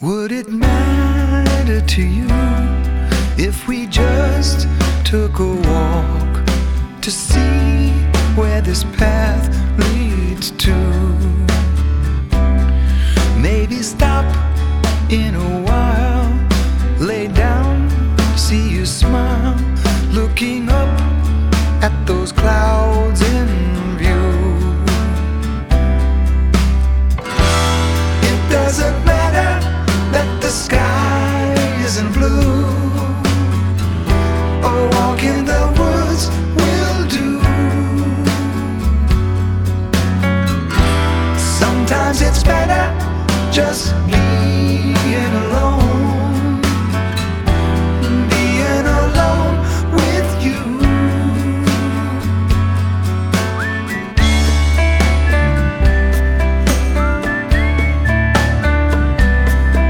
Would it matter to you if we just took a walk to see where this path leads to? Maybe stop in a